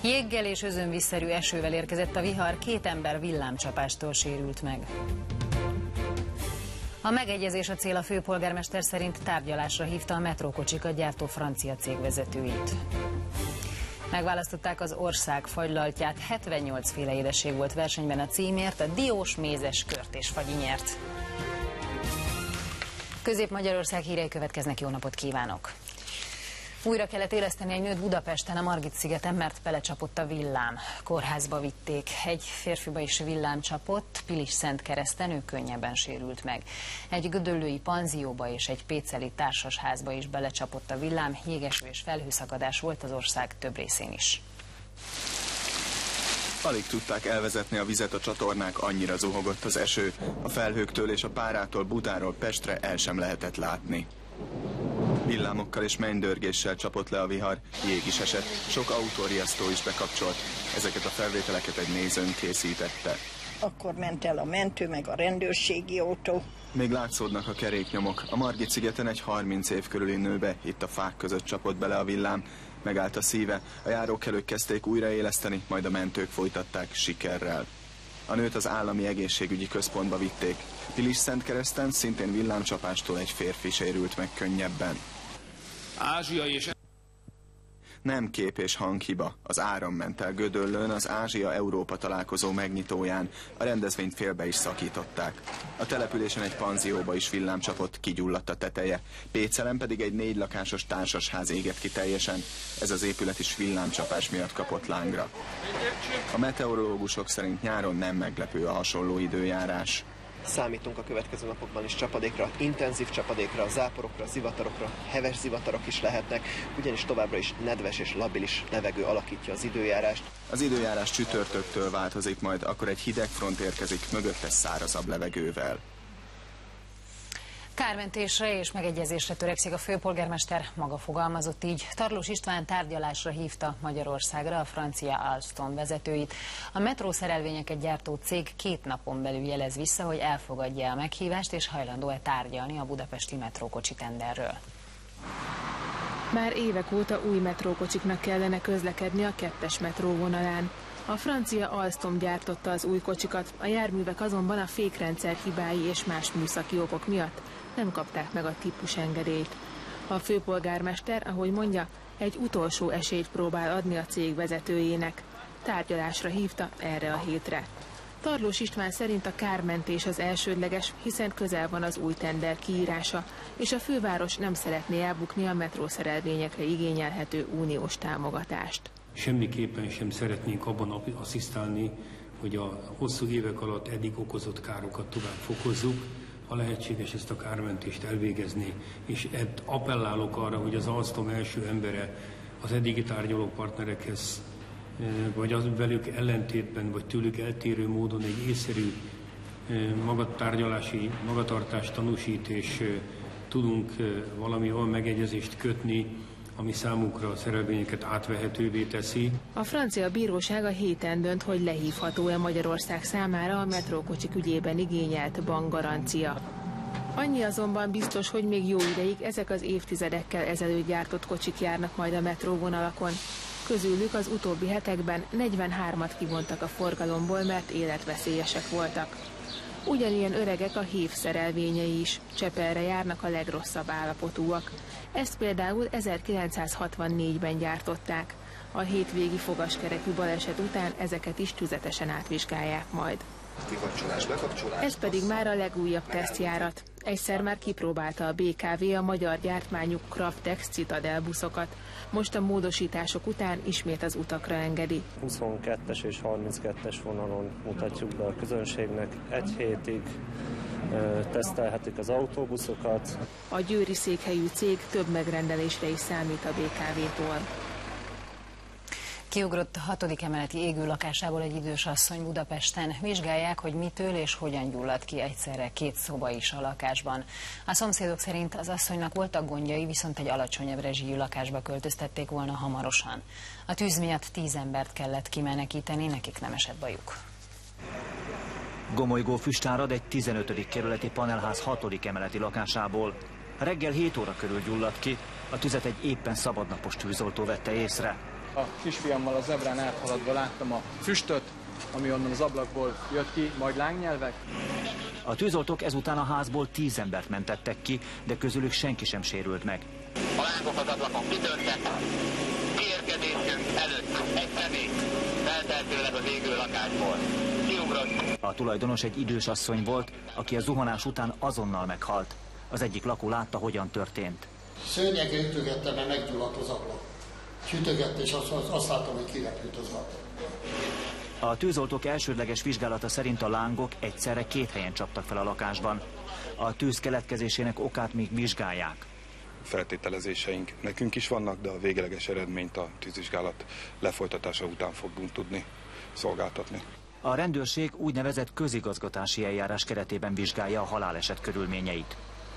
Jéggel és özönvízszerű esővel érkezett a vihar, 2 ember villámcsapástól sérült meg. A megegyezés a cél, a főpolgármester szerint tárgyalásra hívta a metrókocsikat gyártó francia cég vezetőit. Megválasztották az ország fagylaltját, 78 féle édesség volt versenyben a címért, a diós, mézes, kört és fagyi nyert. Közép-Magyarország hírei következnek, jó napot kívánok! Újra kellett éleszteni egy nőt Budapesten, a Margit-szigeten, mert belecsapott a villám. Kórházba vitték. Egy férfiba is villám csapott, Pilisszentkereszten, ő könnyebben sérült meg. Egy gödöllői panzióba és egy péceli társasházba is belecsapott a villám, jégeső és felhőszakadás volt az ország több részén is. Alig tudták elvezetni a vizet a csatornák, annyira zuhogott az eső. A felhőktől és a párától Budáról Pestre el sem lehetett látni. Villámokkal és mennydörgéssel csapott le a vihar, jég is esett, sok autóriasztó is bekapcsolt. Ezeket a felvételeket egy nézőnk készítette. Akkor ment el a mentő, meg a rendőrségi autó. Még látszódnak a keréknyomok. A Margit-szigeten egy 30 év körüli nőbe, itt a fák között csapott bele a villám. Megállt a szíve, a járókelők kezdték újraéleszteni, majd a mentők folytatták sikerrel. A nőt az állami egészségügyi központba vitték. Pilisszentkereszten szintén villámcsapástól egy férfi sérült meg könnyebben. Ázsia és... Nem kép és hanghiba. Az áram ment el Gödöllőn az Ázsia-Európa találkozó megnyitóján. A rendezvényt félbe is szakították. A településen egy panzióba is villám csapott, kigyulladt a teteje. Pécelen pedig egy 4 lakásos társasház égett ki teljesen. Ez az épület is villámcsapás miatt kapott lángra. A meteorológusok szerint nyáron nem meglepő a hasonló időjárás. Számítunk a következő napokban is csapadékra, intenzív csapadékra, záporokra, zivatarokra, heves zivatarok is lehetnek, ugyanis továbbra is nedves és labilis levegő alakítja az időjárást. Az időjárás csütörtöktől változik majd, akkor egy hideg front érkezik, mögötte szárazabb levegővel. Kármentésre és megegyezésre törekszik a főpolgármester, maga fogalmazott így. Tarlós István tárgyalásra hívta Magyarországra a francia Alstom vezetőit. A metrószerelvényeket gyártó cég 2 napon belül jelez vissza, hogy elfogadja a meghívást és hajlandó-e tárgyalni a budapesti metrókocsi tenderről. Már évek óta új metrókocsiknak kellene közlekedni a 2-es metróvonalán. A francia Alstom gyártotta az új kocsikat, a járművek azonban a fékrendszer hibái és más műszaki okok miatt nem kapták meg a típusengedélyt. A főpolgármester, ahogy mondja, egy utolsó esélyt próbál adni a cég vezetőjének. Tárgyalásra hívta erre a hétre. Tarlós István szerint a kármentés az elsődleges, hiszen közel van az új tender kiírása, és a főváros nem szeretné elbukni a metrószerelvényekre igényelhető uniós támogatást. Semmiképpen sem szeretnénk abban asszisztálni, hogy a hosszú évek alatt eddig okozott károkat tovább fokozzuk, ha lehetséges ezt a kármentést elvégezni, és appellálok arra, hogy az Alstom első embere az eddigi tárgyaló partnerekhez, vagy az velük ellentétben, vagy tőlük eltérő módon egy észszerű tárgyalási magatartást tanúsít, és tudunk valami olyan megegyezést kötni, ami számukra a szerelvényeket átvehetővé teszi. A francia bíróság a héten dönt, hogy lehívható-e Magyarország számára a metrókocsik ügyében igényelt bankgarancia. Annyi azonban biztos, hogy még jó ideig ezek az évtizedekkel ezelőtt gyártott kocsik járnak majd a metróvonalakon. Közülük az utóbbi hetekben 43-at kivontak a forgalomból, mert életveszélyesek voltak. Ugyanilyen öregek a HÉV szerelvényei is, Csepelre járnak a legrosszabb állapotúak. Ezt például 1964-ben gyártották. A hétvégi fogaskerekű baleset után ezeket is tüzetesen átvizsgálják majd. Kikapcsolás, bekapcsolás. Ez pedig már a legújabb tesztjárat. Egyszer már kipróbálta a BKV a magyar gyártmányú Craftex Citadel buszokat. Most a módosítások után ismét az utakra engedi. 22-es és 32-es vonalon mutatjuk be a közönségnek. Egy hétig tesztelhetik az autóbuszokat. A győri székhelyű cég több megrendelésre is számít a BKV-tól. Kiugrott a 6. emeleti égő lakásából egy idős asszony Budapesten. Vizsgálják, hogy mitől és hogyan gyulladt ki egyszerre 2 szoba is a lakásban. A szomszédok szerint az asszonynak voltak gondjai, viszont egy alacsonyabb rezsijű lakásba költöztették volna hamarosan. A tűz miatt 10 embert kellett kimenekíteni, nekik nem esett bajuk. Gomolygó füst árad egy 15. kerületi panelház 6. emeleti lakásából. Reggel 7 óra körül gyulladt ki, a tüzet egy éppen szabadnapos tűzoltó vette észre. A kisfiammal a zebrán áthaladva láttam a füstöt, ami onnan az ablakból jött ki, majd lángnyelvek. A tűzoltók ezután a házból 10 embert mentettek ki, de közülük senki sem sérült meg. A lángok az ablakon kitörtek, kiérkezésünk előtt egy személy feltehetőleg az égő lakásból kiugrott. A tulajdonos egy idős asszony volt, aki a zuhanás után azonnal meghalt. Az egyik lakó látta, hogyan történt. Szörnyegre ütögettem, mert meggyulladt az ablak. Sütögett, és azt láttam, hogy kirepült az ablak. A tűzoltók elsődleges vizsgálata szerint a lángok egyszerre 2 helyen csaptak fel a lakásban. A tűz keletkezésének okát még vizsgálják. Feltételezéseink nekünk is vannak, de a végleges eredményt a tűzvizsgálat lefolytatása után fogunk tudni szolgáltatni. A rendőrség úgynevezett közigazgatási eljárás keretében vizsgálja a haláleset körülményeit.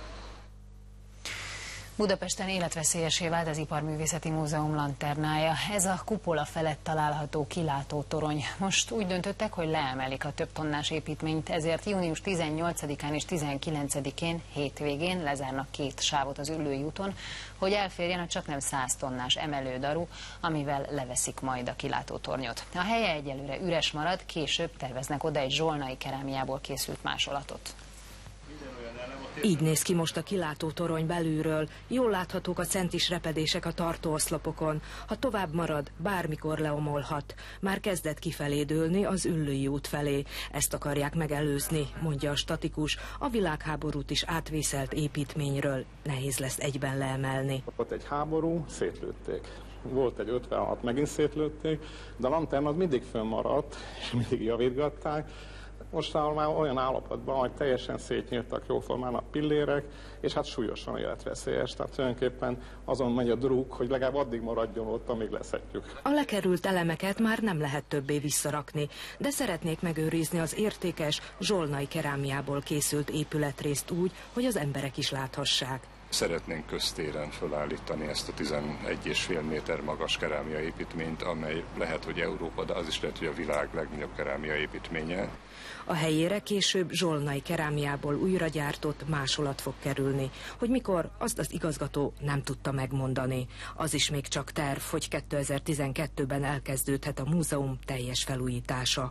Budapesten életveszélyessé vált az Iparművészeti Múzeum lanternája. Ez a kupola felett található kilátótorony. Most úgy döntöttek, hogy leemelik a több tonnás építményt, ezért június 18-án és 19-én hétvégén lezárnak 2 sávot az Üllői úton, hogy elférjen a csaknem 100 tonnás emelődaru, amivel leveszik majd a kilátótornyot. A helye egyelőre üres marad, később terveznek oda egy zsolnai kerámiából készült másolatot. Így néz ki most a kilátótorony belülről. Jól láthatók a centis repedések a tartóoszlopokon. Ha tovább marad, bármikor leomolhat. Már kezdett kifelé dőlni az Üllői út felé. Ezt akarják megelőzni, mondja a statikus. A világháborút is átvészelt építményről nehéz lesz egyben leemelni. Ott egy háború, szétlőtték. Volt egy 56, megint szétlőtték, de a lanterna az mindig fönnmaradt, és mindig javítgatták. Mostanában már olyan állapotban, hogy teljesen szétnyíltak jóformán a pillérek, és hát súlyosan életveszélyes. Tehát tulajdonképpen azon megy a druk, hogy legalább addig maradjon ott, amíg leszedjük. A lekerült elemeket már nem lehet többé visszarakni, de szeretnék megőrizni az értékes zsolnai kerámiából készült épületrészt úgy, hogy az emberek is láthassák. Szeretnénk köztéren felállítani ezt a 11,5 méter magas kerámia építményt, amely lehet, hogy Európa, de az is lehet, hogy a világ legnagyobb kerámia építménye. A helyére később zsolnai kerámiából újra gyártott másolat fog kerülni. Hogy mikor, azt az igazgató nem tudta megmondani. Az is még csak terv, hogy 2012-ben elkezdődhet a múzeum teljes felújítása.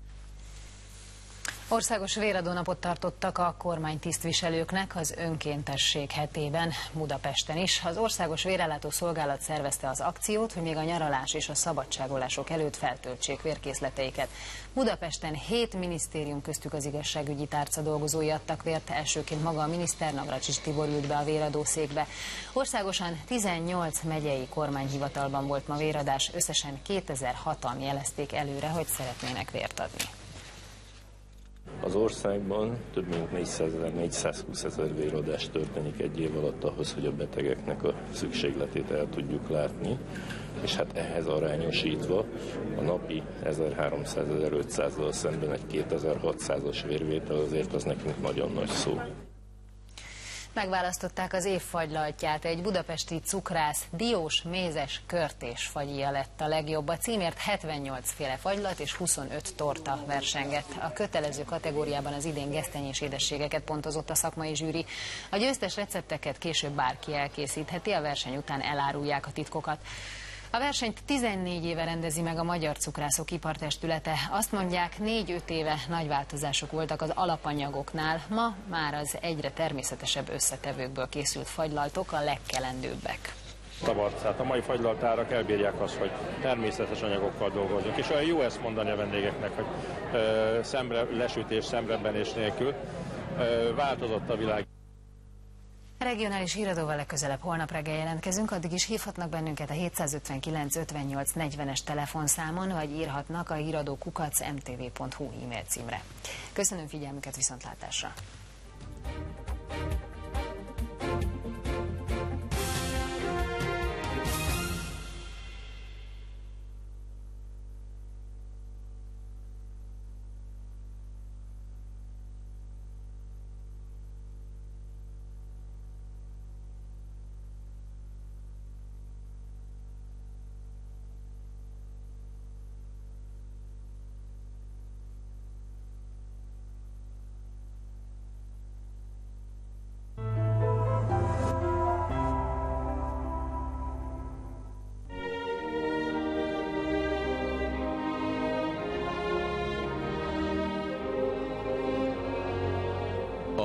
Országos véradónapot tartottak a kormánytisztviselőknek az önkéntesség hetében Budapesten is. Az Országos Vérellátó Szolgálat szervezte az akciót, hogy még a nyaralás és a szabadságolások előtt feltöltsék vérkészleteiket. Budapesten 7 minisztérium, köztük az igazságügyi tárca dolgozói adtak vért, elsőként maga a miniszter Navracsics Tibor ült be a véradószékbe. Országosan 18 megyei kormányhivatalban volt ma véradás, összesen 2006-an jelezték előre, hogy szeretnének vért adni. Az országban több mint 400-420 ezer véradás történik egy év alatt ahhoz, hogy a betegeknek a szükségletét el tudjuk látni, és hát ehhez arányosítva a napi 1300-1500-dal szemben egy 2600-as vérvétel azért az nekünk nagyon nagy szó. Megválasztották az év fagylaltját, egy budapesti cukrász diós, mézes, körtés fagyja lett a legjobb. A címért 78 féle fagylalt és 25 torta versengett. A kötelező kategóriában az idén gesztenyés édességeket pontozott a szakmai zsűri. A győztes recepteket később bárki elkészítheti, a verseny után elárulják a titkokat. A versenyt 14 éve rendezi meg a Magyar Cukrászok Ipartestülete. Azt mondják, 4-5 éve nagy változások voltak az alapanyagoknál, ma már az egyre természetesebb összetevőkből készült fagylaltok a legkelendőbbek. Hát a mai fagylaltárak elbírják azt, hogy természetes anyagokkal dolgozunk, és olyan jó ezt mondani a vendégeknek, hogy lesütés, szemrebenés nélkül változott a világ. Regionális híradóval legközelebb holnap reggel jelentkezünk, addig is hívhatnak bennünket a 759 58 40-es telefonszámon, vagy írhatnak a híradó@mtv.hu e-mail címre. Köszönöm figyelmüket, viszontlátásra!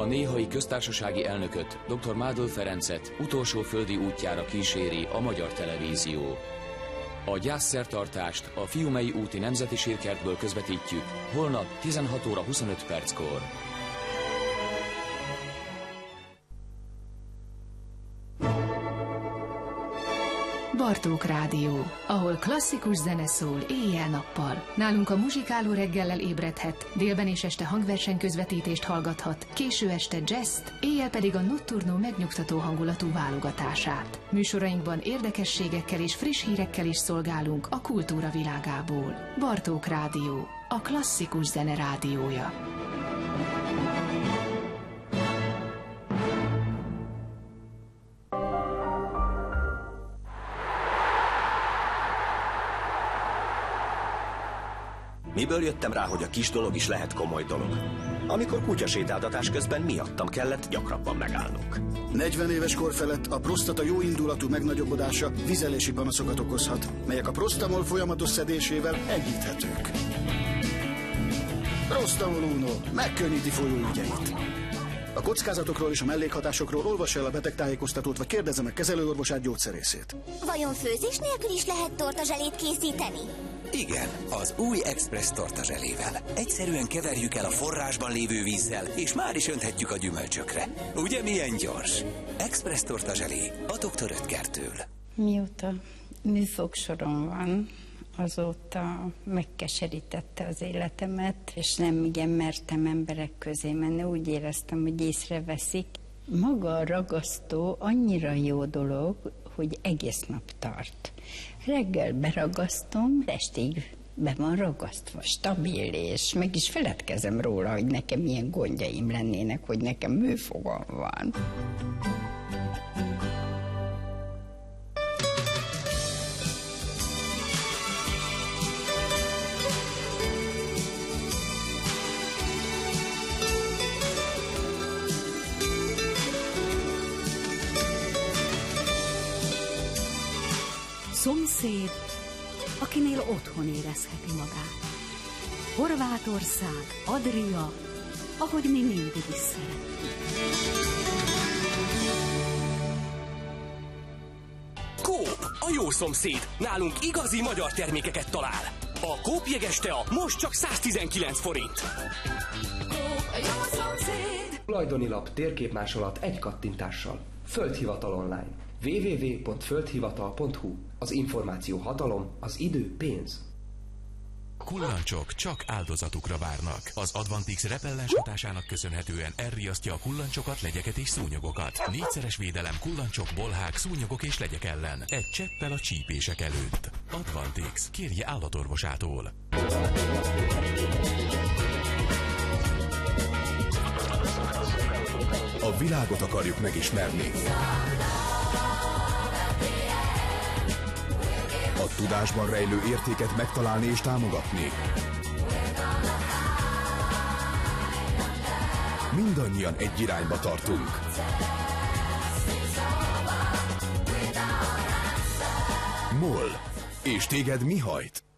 néhai köztársasági elnököt, dr. Mádl Ferencet utolsó földi útjára kíséri a Magyar Televízió. A gyászszertartást a Fiumei úti Nemzeti Sírkertből közvetítjük holnap 16 óra 25 perckor. Bartók Rádió, ahol klasszikus zene szól éjjel-nappal. Nálunk a muzsikáló reggellel ébredhet, délben és este hangverseny közvetítést hallgathat, késő este jazzt, éjjel pedig a Notturno megnyugtató hangulatú válogatását. Műsorainkban érdekességekkel és friss hírekkel is szolgálunk a kultúra világából. Bartók Rádió, a klasszikus zene rádiója. Miből jöttem rá, hogy a kis dolog is lehet komoly dolog? Amikor kutyasétáltatás közben miattam kellett gyakrabban megállnunk. 40 éves kor felett a prostata jóindulatú megnagyobbodása vizelési panaszokat okozhat, melyek a Prostamol folyamatos szedésével enyhíthetők. Prostamol Uno megkönnyíti folyóügyeit. A kockázatokról és a mellékhatásokról olvass el a betegtájékoztatót, vagy kérdezze meg kezelőorvosát, gyógyszerészét. Vajon főzés nélkül is lehet tortazselét készíteni? Igen, az új Express tortazselével. Egyszerűen keverjük el a forrásban lévő vízzel, és már is önthetjük a gyümölcsökre. Ugye milyen gyors? Express tortazselé a Dr. Oetkertől. Mióta műfogsorom van, azóta megkeserítette az életemet, és nem igen mertem emberek közé menni. Úgy éreztem, hogy észreveszik. Maga a ragasztó annyira jó dolog, hogy egész nap tart. Reggel beragasztom, estig be van ragasztva, stabil, és meg is feledkezem róla, hogy nekem milyen gondjaim lennének, hogy nekem műfogam van. Szomszéd, akinél otthon érezheti magát. Horvátország, Adria, ahogy mi mindig is szeretjük. Coop, a jó szomszéd. Nálunk igazi magyar termékeket talál. A Coop Jegestea most csak 119 forint. Coop, a jó szomszéd. Tulajdonilap térképmásolat egy kattintással. Földhivatal online. www.földhivatal.hu. Az információ hatalom, az idő pénz. Kullancsok csak áldozatukra várnak. Az Advantix repellens hatásának köszönhetően elriasztja a kullancsokat, legyeket és szúnyogokat. 4-szeres védelem kullancsok, bolhák, szúnyogok és legyek ellen. Egy cseppel a csípések előtt. Advantix. Kérje állatorvosától. A világot akarjuk megismerni. A tudásban rejlő értéket megtalálni és támogatni. Mindannyian egy irányba tartunk. MOL. És téged mi hajt?